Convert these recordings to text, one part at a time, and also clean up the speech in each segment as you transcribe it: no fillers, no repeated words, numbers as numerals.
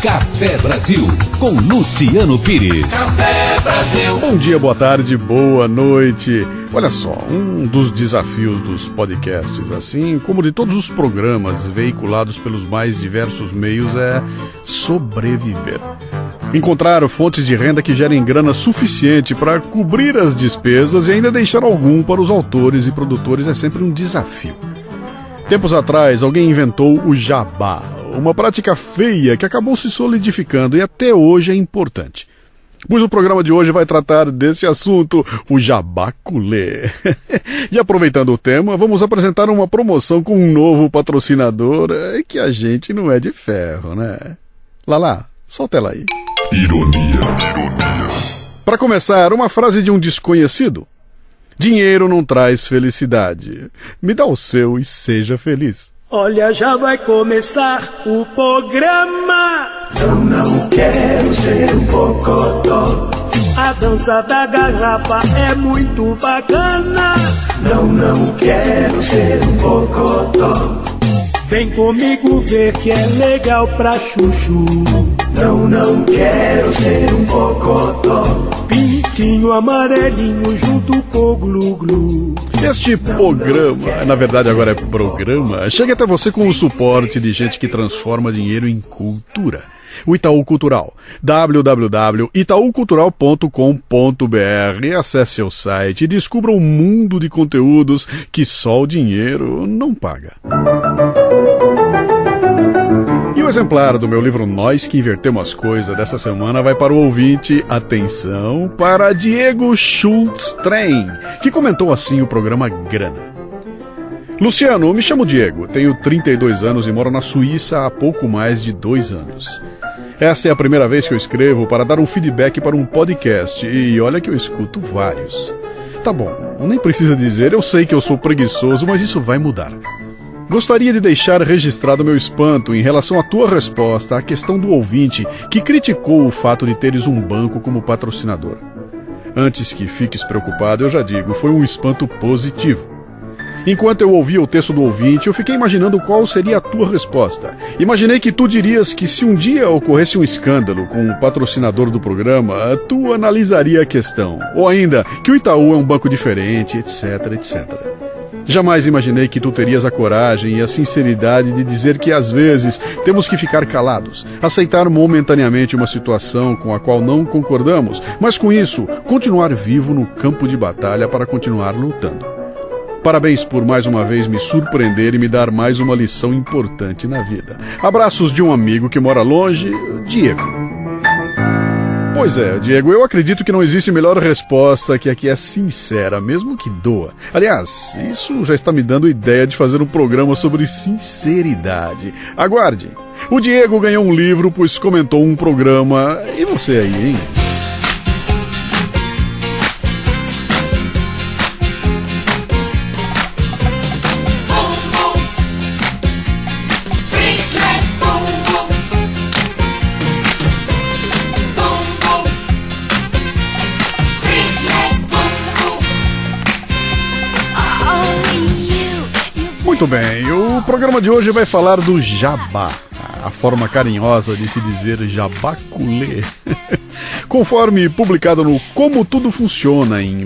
Café Brasil, com Luciano Pires. Café Brasil. Bom dia, boa tarde, boa noite. Olha só, um dos desafios dos podcasts, assim como de todos os programas veiculados pelos mais diversos meios, é sobreviver. Encontrar fontes de renda que gerem grana suficiente para cobrir as despesas e ainda deixar algum para os autores e produtores é sempre um desafio. Tempos atrás, alguém inventou o jabá, uma prática feia que acabou se solidificando e até hoje é importante. Pois o programa de hoje vai tratar desse assunto, o jabaculê. E aproveitando o tema, vamos apresentar uma promoção com um novo patrocinador, que a gente não é de ferro, né? Lala, solta ela aí. Ironia. Para começar, uma frase de um desconhecido. Dinheiro não traz felicidade. Me dá o seu e seja feliz. Olha, já vai começar o programa. Não quero ser um bocodó. A dança da garrafa é muito bacana. Não quero ser um bocodó. Vem comigo ver que é legal pra chuchu. Não quero ser um bocodó. Pintinho amarelinho junto com o glu-glu. Este programa, na verdade agora é programa, chega até você com o suporte de gente que transforma dinheiro em cultura. O Itaú Cultural, www.itaucultural.com.br. Acesse o site e descubra um mundo de conteúdos que só o dinheiro não paga. E o exemplar do meu livro Nós que Invertemos as Coisas dessa semana vai para o ouvinte, atenção, para Diego Schultz-Train, que comentou assim o programa Grana. Luciano, me chamo Diego, tenho 32 anos e moro na Suíça há pouco mais de 2 anos. Essa é a primeira vez que eu escrevo para dar um feedback para um podcast e olha que eu escuto vários. Tá bom, nem precisa dizer, eu sei que eu sou preguiçoso, mas isso vai mudar. Gostaria de deixar registrado meu espanto em relação à tua resposta à questão do ouvinte que criticou o fato de teres um banco como patrocinador. Antes que fiques preocupado, eu já digo, foi um espanto positivo. Enquanto eu ouvia o texto do ouvinte, eu fiquei imaginando qual seria a tua resposta. Imaginei que tu dirias que se um dia ocorresse um escândalo com o patrocinador do programa, tu analisaria a questão. Ou ainda, que o Itaú é um banco diferente, etc, etc. Jamais imaginei que tu terias a coragem e a sinceridade de dizer que às vezes temos que ficar calados, aceitar momentaneamente uma situação com a qual não concordamos, mas com isso, continuar vivo no campo de batalha para continuar lutando. Parabéns por mais uma vez me surpreender e me dar mais uma lição importante na vida. Abraços de um amigo que mora longe, Diego. Pois é, Diego, eu acredito que não existe melhor resposta que a que é sincera, mesmo que doa. Aliás, isso já está me dando ideia de fazer um programa sobre sinceridade. Aguarde. O Diego ganhou um livro, pois comentou um programa. E você aí, hein? Muito bem, o programa de hoje vai falar do jabá, a forma carinhosa de se dizer jabaculê. Conforme publicado no Como Tudo Funciona em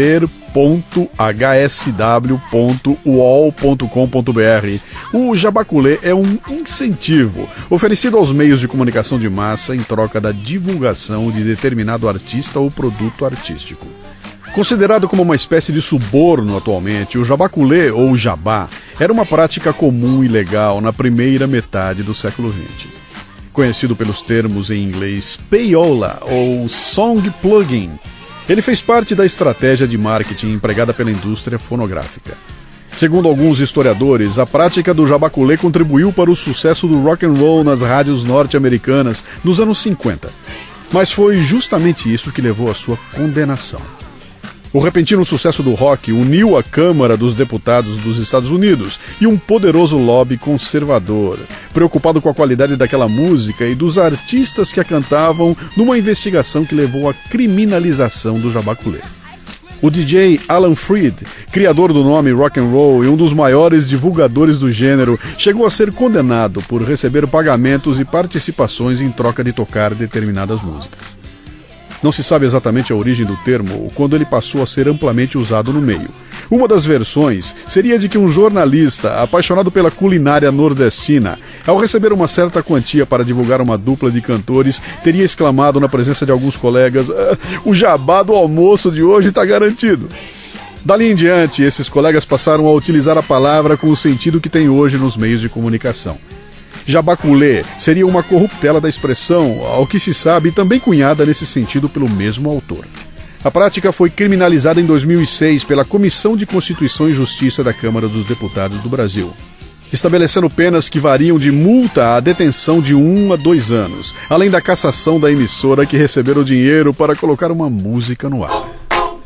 lazer.hsw.uol.com.br, o jabaculê é um incentivo oferecido aos meios de comunicação de massa em troca da divulgação de determinado artista ou produto artístico. Considerado como uma espécie de suborno atualmente, o jabaculê ou jabá era uma prática comum e legal na primeira metade do século XX. Conhecido pelos termos em inglês payola ou song plugging, ele fez parte da estratégia de marketing empregada pela indústria fonográfica. Segundo alguns historiadores, a prática do jabaculê contribuiu para o sucesso do rock and roll nas rádios norte-americanas nos anos 50. Mas foi justamente isso que levou à sua condenação. O repentino sucesso do rock uniu a Câmara dos Deputados dos Estados Unidos e um poderoso lobby conservador, preocupado com a qualidade daquela música e dos artistas que a cantavam, numa investigação que levou à criminalização do jabaculê. O DJ Alan Freed, criador do nome rock and roll e um dos maiores divulgadores do gênero, chegou a ser condenado por receber pagamentos e participações em troca de tocar determinadas músicas. Não se sabe exatamente a origem do termo ou quando ele passou a ser amplamente usado no meio. Uma das versões seria de que um jornalista, apaixonado pela culinária nordestina, ao receber uma certa quantia para divulgar uma dupla de cantores, teria exclamado na presença de alguns colegas: "O jabá do almoço de hoje está garantido." Dali em diante, esses colegas passaram a utilizar a palavra com o sentido que tem hoje nos meios de comunicação. Jabaculê seria uma corruptela da expressão, ao que se sabe, também cunhada nesse sentido pelo mesmo autor. A prática foi criminalizada em 2006 pela Comissão de Constituição e Justiça da Câmara dos Deputados do Brasil, estabelecendo penas que variam de multa à detenção de 1 a 2 anos, além da cassação da emissora que receberam dinheiro para colocar uma música no ar.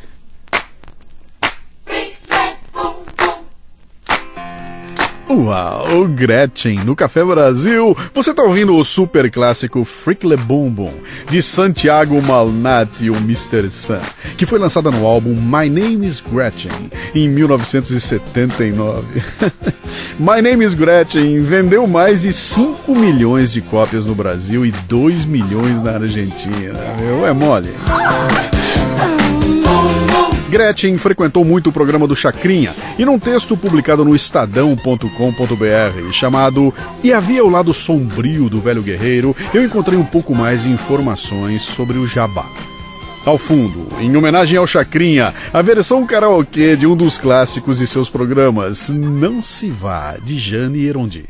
Uau, Gretchen, no Café Brasil. Você tá ouvindo o super clássico Frickle Boom Boom, de Santiago Malnati, o Mr. Sun, que foi lançada no álbum My Name is Gretchen, em 1979. My Name is Gretchen vendeu mais de 5 milhões de cópias no Brasil e 2 milhões na Argentina. É mole. Gretchen frequentou muito o programa do Chacrinha e num texto publicado no estadão.com.br chamado "E havia o lado sombrio do velho guerreiro", eu encontrei um pouco mais de informações sobre o jabá. Ao fundo, em homenagem ao Chacrinha, a versão karaokê de um dos clássicos de seus programas, Não Se Vá, de Jane Erondi.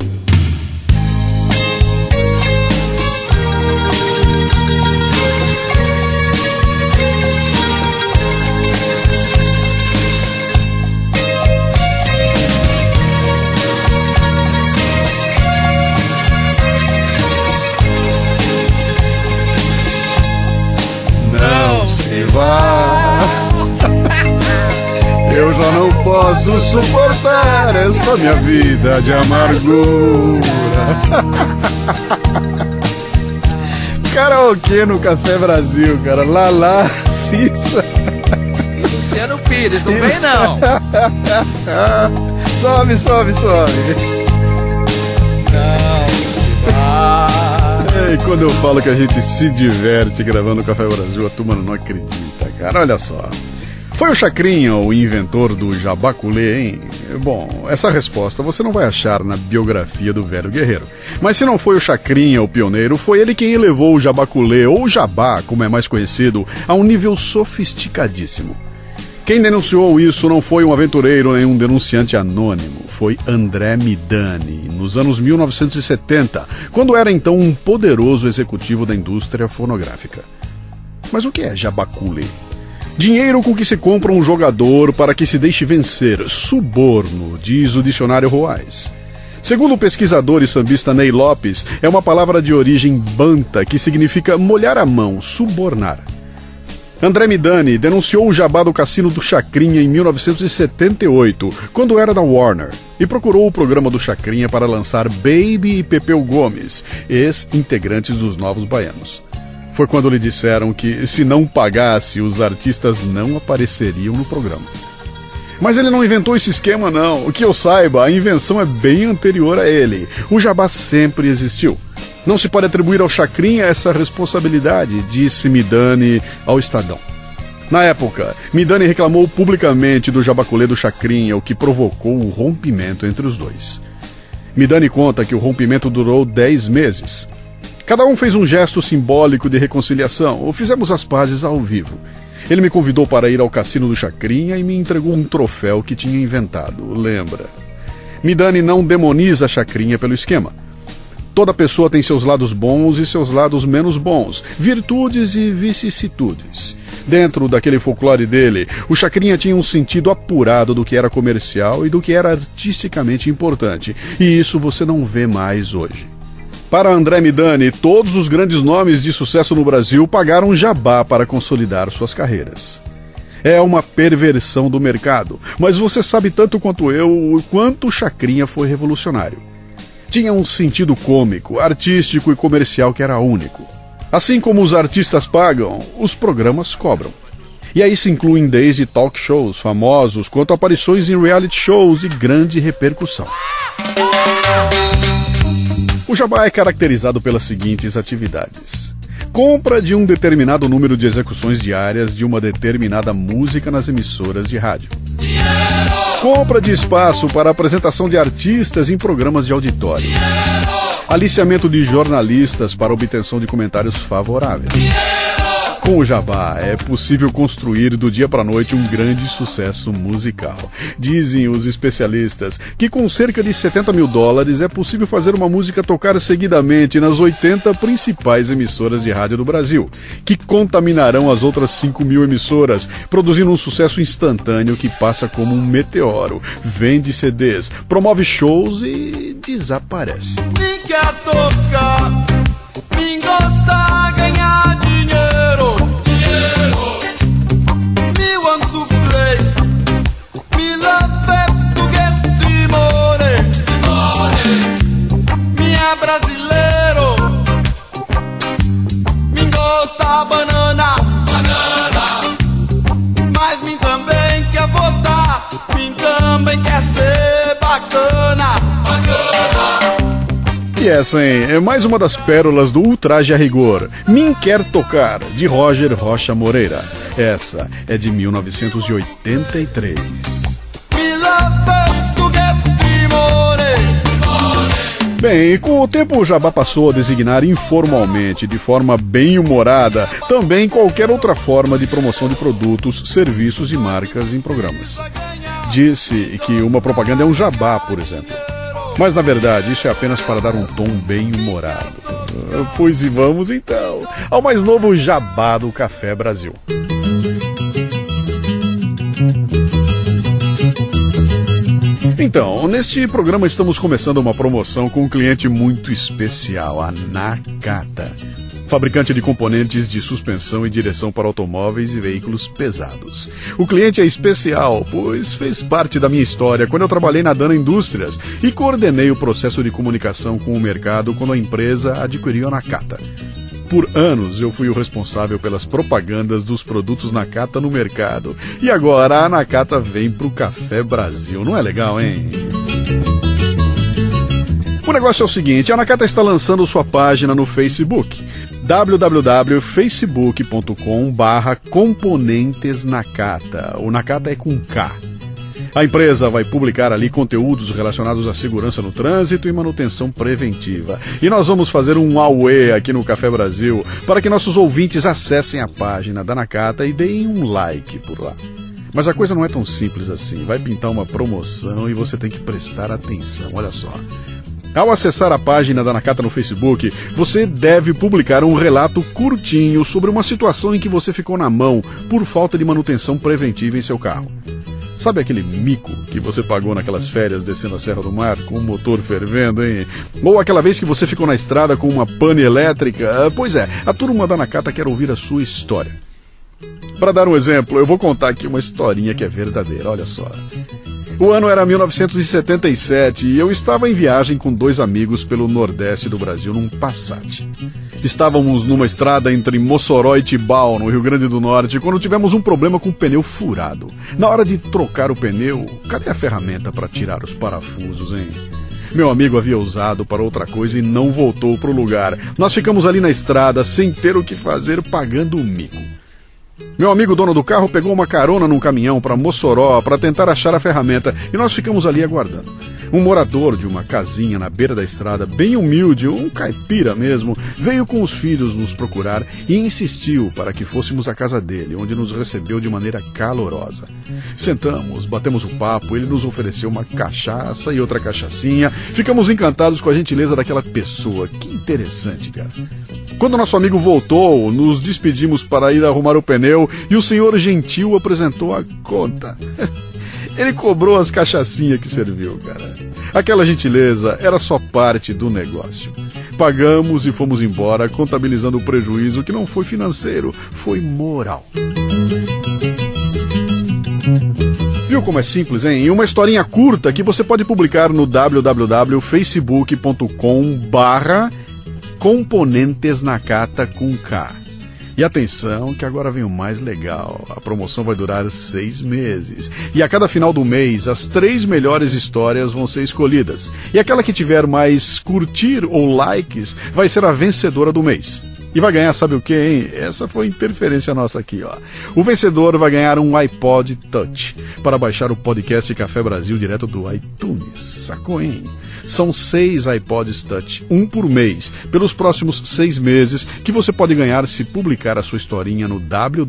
Eu já não posso suportar essa minha vida de amargura. Karaokê no Café Brasil, cara. Lala, Cissa. Luciano Pires, não vem não. Sobe. Não se vai. E quando eu falo que a gente se diverte gravando o Café Brasil, a turma não acredita, cara. Olha só. Foi o Chacrinha o inventor do jabaculê, hein? Bom, essa resposta você não vai achar na biografia do velho guerreiro. Mas se não foi o Chacrinha o pioneiro, foi ele quem elevou o jabaculê, ou jabá, como é mais conhecido, a um nível sofisticadíssimo. Quem denunciou isso não foi um aventureiro nem um denunciante anônimo, foi André Midani, nos anos 1970, quando era então um poderoso executivo da indústria fonográfica. Mas o que é jabaculê? Dinheiro com que se compra um jogador para que se deixe vencer, suborno, diz o dicionário Roais. Segundo o pesquisador e sambista Ney Lopes, é uma palavra de origem banta que significa molhar a mão, subornar. André Midani denunciou o jabá do cassino do Chacrinha em 1978, quando era da Warner, e procurou o programa do Chacrinha para lançar Baby e Pepeu Gomes, ex-integrantes dos Novos Baianos. Foi quando lhe disseram que, se não pagasse, os artistas não apareceriam no programa. Mas ele não inventou esse esquema, não. O que eu saiba, a invenção é bem anterior a ele. O jabá sempre existiu. Não se pode atribuir ao Chacrinha essa responsabilidade, disse Midani ao Estadão. Na época, Midani reclamou publicamente do jabaculê do Chacrinha, o que provocou o rompimento entre os dois. Midani conta que o rompimento durou 10 meses. Cada um fez um gesto simbólico de reconciliação, ou fizemos as pazes ao vivo. Ele me convidou para ir ao cassino do Chacrinha e me entregou um troféu que tinha inventado, lembra? Midani não demoniza Chacrinha pelo esquema. Toda pessoa tem seus lados bons e seus lados menos bons, virtudes e vicissitudes. Dentro daquele folclore dele, o Chacrinha tinha um sentido apurado do que era comercial e do que era artisticamente importante, e isso você não vê mais hoje. Para André Midani, todos os grandes nomes de sucesso no Brasil pagaram jabá para consolidar suas carreiras. É uma perversão do mercado, mas você sabe tanto quanto eu o quanto o Chacrinha foi revolucionário. Tinha um sentido cômico, artístico e comercial que era único. Assim como os artistas pagam, os programas cobram. E aí se incluem desde talk shows famosos quanto aparições em reality shows de grande repercussão. O jabá é caracterizado pelas seguintes atividades: compra de um determinado número de execuções diárias de uma determinada música nas emissoras de rádio. Compra de espaço para apresentação de artistas em programas de auditório. Aliciamento de jornalistas para obtenção de comentários favoráveis. Com o jabá, é possível construir do dia para a noite um grande sucesso musical. Dizem os especialistas que com cerca de $70 mil é possível fazer uma música tocar seguidamente nas 80 principais emissoras de rádio do Brasil, que contaminarão as outras 5 mil emissoras, produzindo um sucesso instantâneo que passa como um meteoro, vende CDs, promove shows e desaparece. Me quer tocar, me gosta, ganhar dinheiro. Me want to play, me love to get timore. Me é brasileiro, me gosta banana. Mas me também quer votar, me também quer ser bacana. E essa, hein, é mais uma das pérolas do Ultraje a Rigor. Mim Quer Tocar, de Roger Rocha Moreira. Essa é de 1983. Bem, com o tempo o jabá passou a designar informalmente, de forma bem humorada, também qualquer outra forma de promoção de produtos, serviços e marcas em programas. Disse que uma propaganda é um jabá, por exemplo. Mas na verdade isso é apenas para dar um tom bem humorado. Pois e vamos então ao mais novo jabá do Café Brasil. Então, neste programa estamos começando uma promoção com um cliente muito especial, a Nakata, fabricante de componentes de suspensão e direção para automóveis e veículos pesados. O cliente é especial, pois fez parte da minha história quando eu trabalhei na Dana Indústrias e coordenei o processo de comunicação com o mercado quando a empresa adquiriu a Nakata. Por anos eu fui o responsável pelas propagandas dos produtos Nakata no mercado. E agora a Nakata vem pro Café Brasil. Não é legal, hein? O negócio é o seguinte, a Nakata está lançando sua página no Facebook, www.facebook.com/componentesnakata. O Nakata é com K. A empresa vai publicar ali conteúdos relacionados à segurança no trânsito e manutenção preventiva. E nós vamos fazer um auê aqui no Café Brasil para que nossos ouvintes acessem a página da Nakata e deem um like por lá. Mas a coisa não é tão simples assim. Vai pintar uma promoção e você tem que prestar atenção. Olha só. Ao acessar a página da Nakata no Facebook, você deve publicar um relato curtinho sobre uma situação em que você ficou na mão por falta de manutenção preventiva em seu carro. Sabe aquele mico que você pagou naquelas férias descendo a Serra do Mar com o motor fervendo, hein? Ou aquela vez que você ficou na estrada com uma pane elétrica? Pois é, a turma da Nakata quer ouvir a sua história. Para dar um exemplo, eu vou contar aqui uma historinha que é verdadeira, olha só. O ano era 1977 e eu estava em viagem com 2 amigos pelo Nordeste do Brasil num Passat. Estávamos numa estrada entre Mossoró e Tibau, no Rio Grande do Norte, quando tivemos um problema com o pneu furado. Na hora de trocar o pneu, cadê a ferramenta para tirar os parafusos, hein? Meu amigo havia usado para outra coisa e não voltou para o lugar. Nós ficamos ali na estrada sem ter o que fazer, pagando o mico. Meu amigo dono do carro pegou uma carona num caminhão para Mossoró para tentar achar a ferramenta e nós ficamos ali aguardando. Um morador de uma casinha na beira da estrada, bem humilde, um caipira mesmo, veio com os filhos nos procurar e insistiu para que fôssemos à casa dele, onde nos recebeu de maneira calorosa. Sentamos, batemos o papo, ele nos ofereceu uma cachaça e outra cachaçinha, ficamos encantados com a gentileza daquela pessoa. Que interessante, cara. Quando nosso amigo voltou, nos despedimos para ir arrumar o pneu e o senhor gentil apresentou a conta. Ele cobrou as cachaçinhas que serviu, cara. Aquela gentileza era só parte do negócio. Pagamos e fomos embora, contabilizando o prejuízo que não foi financeiro, foi moral. Viu como é simples, hein? Uma historinha curta que você pode publicar no www.facebook.com/componentesnakata com K. E atenção que agora vem o mais legal, a promoção vai durar 6 meses. E a cada final do mês, as 3 melhores histórias vão ser escolhidas. E aquela que tiver mais curtir ou likes vai ser a vencedora do mês. E vai ganhar, sabe o que, hein? Essa foi interferência nossa aqui, ó. O vencedor vai ganhar um iPod Touch para baixar o podcast Café Brasil direto do iTunes. Sacou, hein? São 6 iPods Touch, um por mês, pelos próximos 6 meses, que você pode ganhar se publicar a sua historinha no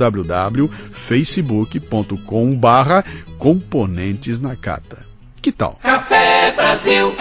www.facebook.com/componentesnacata. Que tal? Café Brasil.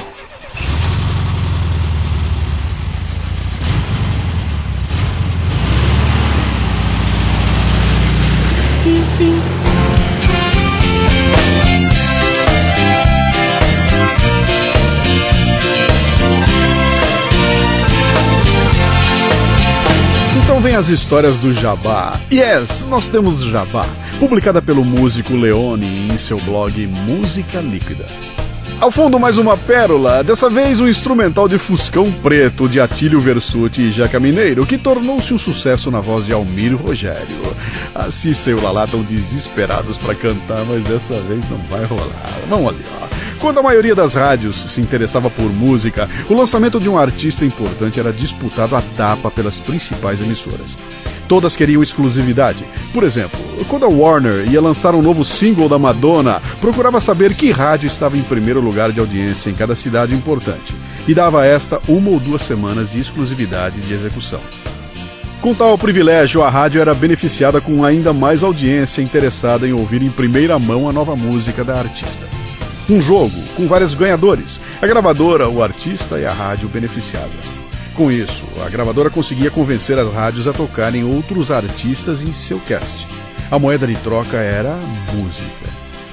Então vem as histórias do Jabá. Yes, nós temos Jabá, publicada pelo músico Leone em seu blog Música Líquida. Ao fundo, mais uma pérola, dessa vez um instrumental de Fuscão Preto, de Atílio Versuti e Jeca Mineiro, que tornou-se um sucesso na voz de Almir Rogério. A Cissa e o Lalá estão desesperados para cantar, mas dessa vez não vai rolar. Vamos ali, ó. Quando a maioria das rádios se interessava por música, o lançamento de um artista importante era disputado à tapa pelas principais emissoras. Todas queriam exclusividade. Por exemplo, quando a Warner ia lançar um novo single da Madonna, procurava saber que rádio estava em primeiro lugar de audiência em cada cidade importante, e dava a esta 1 ou 2 semanas de exclusividade de execução. Com tal privilégio, a rádio era beneficiada com ainda mais audiência interessada em ouvir em primeira mão a nova música da artista. Um jogo com vários ganhadores, a gravadora, o artista e a rádio beneficiada. Com isso, a gravadora conseguia convencer as rádios a tocarem outros artistas em seu cast. A moeda de troca era a música.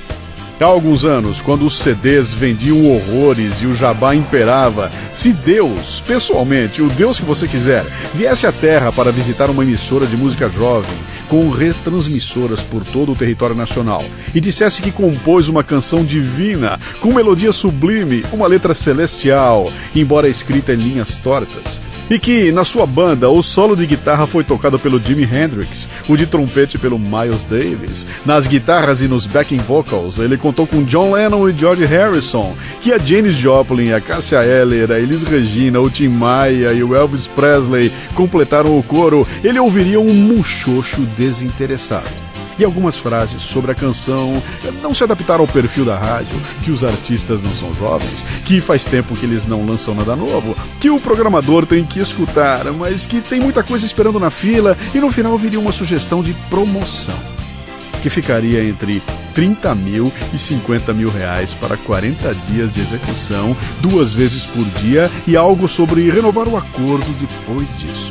Há alguns anos, quando os CDs vendiam horrores e o jabá imperava, se Deus, pessoalmente, o Deus que você quiser, viesse à Terra para visitar uma emissora de música jovem, com retransmissoras por todo o território nacional, e dissesse que compôs uma canção divina, com melodia sublime, uma letra celestial, embora escrita em linhas tortas, e que, na sua banda, o solo de guitarra foi tocado pelo Jimi Hendrix, o de trompete pelo Miles Davis, nas guitarras e nos backing vocals ele contou com John Lennon e George Harrison, que a Janis Joplin, a Cássia Eller, a Elis Regina, o Tim Maia e o Elvis Presley completaram o coro, ele ouviria um muxoxo desinteressado. E algumas frases sobre a canção não se adaptaram ao perfil da rádio, que os artistas não são jovens, que faz tempo que eles não lançam nada novo, que o programador tem que escutar, mas que tem muita coisa esperando na fila, e no final viria uma sugestão de promoção, que ficaria entre 30 mil e 50 mil reais para 40 dias de execução, 2 vezes por dia, e algo sobre renovar o acordo depois disso.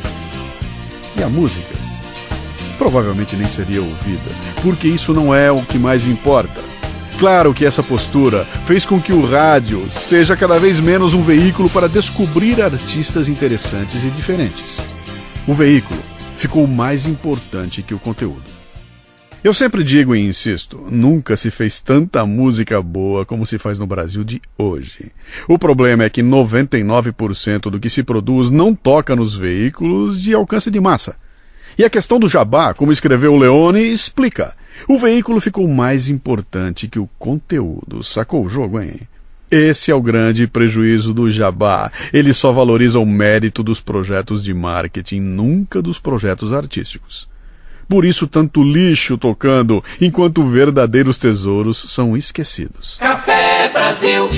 E a música? Provavelmente nem seria ouvida, porque isso não é o que mais importa. Claro que essa postura fez com que o rádio seja cada vez menos um veículo para descobrir artistas interessantes e diferentes. O veículo ficou mais importante que o conteúdo. Eu sempre digo e insisto, nunca se fez tanta música boa como se faz no Brasil de hoje. O problema é que 99% do que se produz não toca nos veículos de alcance de massa. E a questão do jabá, como escreveu o Leone, explica. O veículo ficou mais importante que o conteúdo. Sacou o jogo, hein? Esse é o grande prejuízo do jabá. Ele só valoriza o mérito dos projetos de marketing, nunca dos projetos artísticos. Por isso, tanto lixo tocando, enquanto verdadeiros tesouros são esquecidos. Café Brasil.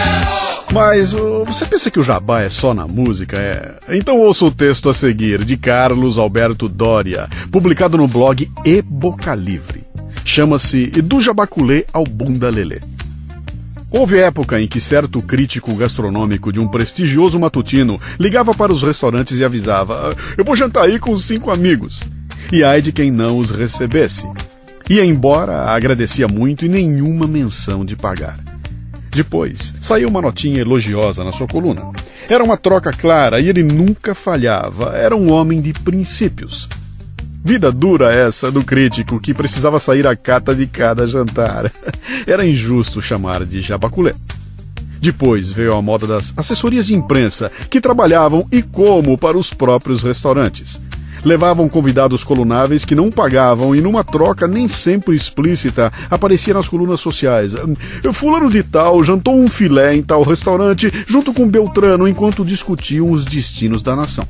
Mas você pensa que o jabá é só na música? Então ouça o texto a seguir, de Carlos Alberto Doria, publicado no blog E Boca Livre. Chama-se Do Jabaculê ao Bunda Lelê. Houve época em que certo crítico gastronômico de um prestigioso matutino ligava para os restaurantes e avisava: eu vou jantar aí com 5 amigos. E ai de quem não os recebesse. Ia embora, agradecia muito e nenhuma menção de pagar. Depois, saiu uma notinha elogiosa na sua coluna. Era uma troca clara e ele nunca falhava. Era um homem de princípios. Vida dura essa do crítico que precisava sair à cata de cada jantar. Era injusto chamar de jabaculê. Depois veio a moda das assessorias de imprensa, que trabalhavam e como para os próprios restaurantes. Levavam convidados colunáveis que não pagavam e, numa troca nem sempre explícita, aparecia nas colunas sociais. Fulano de tal jantou um filé em tal restaurante junto com Beltrano enquanto discutiam os destinos da nação.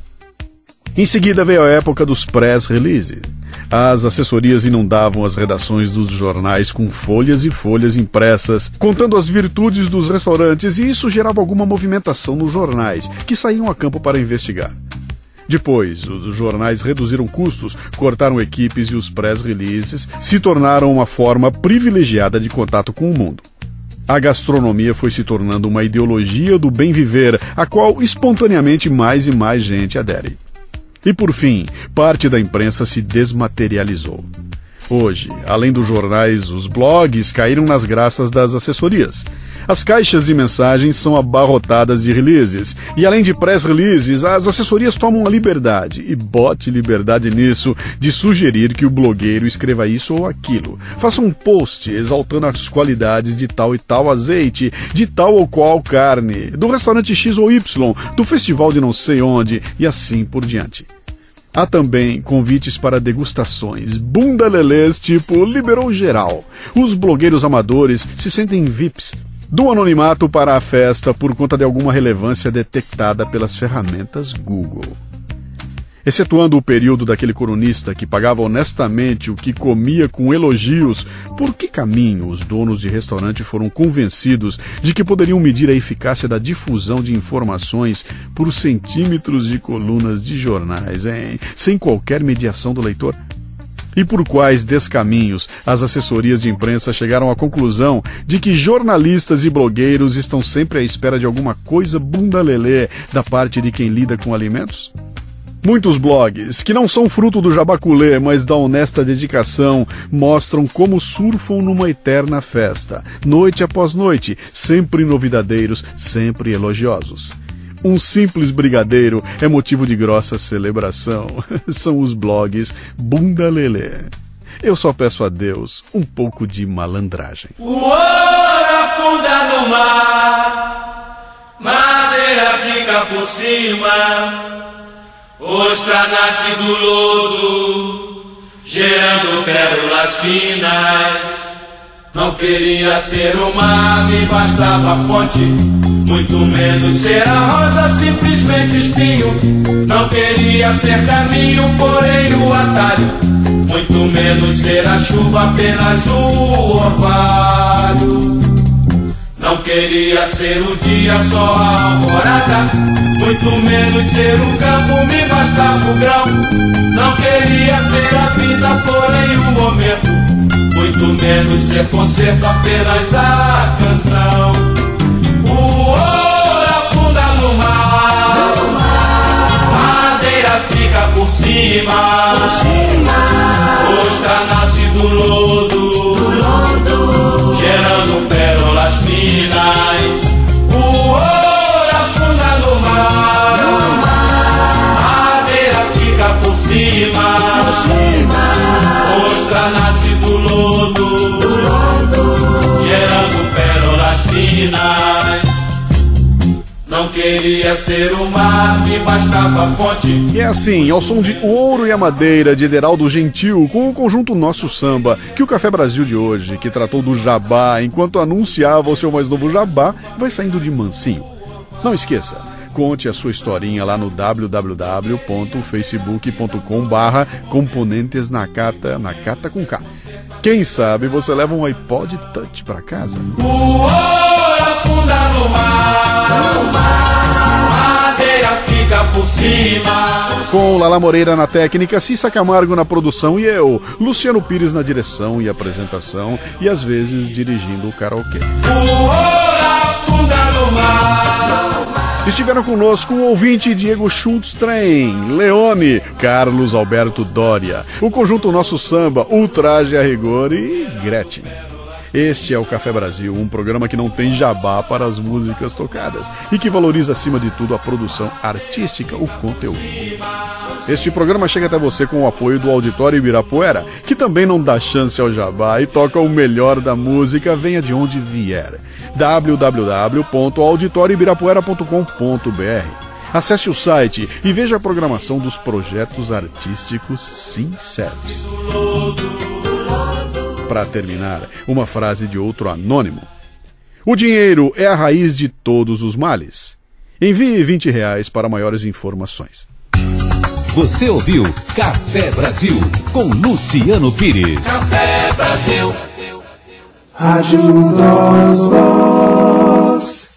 Em seguida veio a época dos press release. As assessorias inundavam as redações dos jornais com folhas e folhas impressas, contando as virtudes dos restaurantes, e isso gerava alguma movimentação nos jornais, que saíam a campo para investigar. Depois, os jornais reduziram custos, cortaram equipes e os press releases se tornaram uma forma privilegiada de contato com o mundo. A gastronomia foi se tornando uma ideologia do bem viver, a qual espontaneamente mais e mais gente adere. E por fim, parte da imprensa se desmaterializou. Hoje, além dos jornais, os blogs caíram nas graças das assessorias. As caixas de mensagens são abarrotadas de releases. E além de press releases, as assessorias tomam a liberdade, e bote liberdade nisso, de sugerir que o blogueiro escreva isso ou aquilo. Faça um post exaltando as qualidades de tal e tal azeite, de tal ou qual carne, do restaurante X ou Y, do festival de não sei onde, e assim por diante. Há também convites para degustações, bunda-lelês tipo liberou geral. Os blogueiros amadores se sentem VIPs, do anonimato para a festa por conta de alguma relevância detectada pelas ferramentas Google. Excetuando o período daquele cronista que pagava honestamente o que comia com elogios, por que caminho os donos de restaurante foram convencidos de que poderiam medir a eficácia da difusão de informações por centímetros de colunas de jornais, hein? Sem qualquer mediação do leitor? E por quais descaminhos as assessorias de imprensa chegaram à conclusão de que jornalistas e blogueiros estão sempre à espera de alguma coisa bunda-lelê da parte de quem lida com alimentos? Muitos blogs, que não são fruto do jabaculê, mas da honesta dedicação, mostram como surfam numa eterna festa, noite após noite, sempre novidadeiros, sempre elogiosos. Um simples brigadeiro é motivo de grossa celebração. São os blogs bunda lelê. Eu só peço a Deus um pouco de malandragem. O ouro afunda no mar, madeira fica por cima, ostra nasce do lodo, gerando pérolas finas. Não queria ser o mar, me bastava a fonte, muito menos ser a rosa, simplesmente espinho. Não queria ser caminho, porém o atalho, muito menos ser a chuva, apenas o orvalho. Não queria ser o dia, só a alvorada, muito menos ser o campo, me bastava o grão. Não queria ser a vida, porém o momento, muito menos ser concerto, apenas a canção. O ouro afunda no mar, madeira fica por cima, ostra nasce do lodo, gerando pérolas finas. O ouro afunda no mar, madeira fica por cima, ostra nasce do lodo, gerando pérolas finas. Não queria ser o mar, me bastava a fonte. E é assim, ao som de O Ouro e a Madeira, de Ederaldo Gentil, com o conjunto Nosso Samba, que o Café Brasil de hoje, que tratou do jabá enquanto anunciava o seu mais novo jabá, vai saindo de mansinho. Não esqueça, conte a sua historinha lá no www.facebook.com/componentesnacata, Nakata com K. Quem sabe você leva um iPod Touch pra casa. O ouro afunda no mar, madeira fica por cima. Com Lala Moreira na técnica, Cissa Camargo na produção e eu, Luciano Pires na direção e apresentação, e às vezes dirigindo o karaokê. O ouro afunda no mar. Estiveram conosco o ouvinte Diego Schultz-Train, Leone, Carlos Alberto Doria, o conjunto Nosso Samba, Ultraje a Rigor e Gretchen. Este é o Café Brasil, um programa que não tem jabá para as músicas tocadas e que valoriza acima de tudo a produção artística, o conteúdo. Este programa chega até você com o apoio do Auditório Ibirapuera, que também não dá chance ao jabá e toca o melhor da música, venha de onde vier. www.auditorioibirapuera.com.br. Acesse o site e veja a programação dos projetos artísticos sinceros. Para terminar, uma frase de outro anônimo. O dinheiro é a raiz de todos os males. Envie R$20 para maiores informações. Você ouviu Café Brasil com Luciano Pires. Café Brasil. Rádio Nós.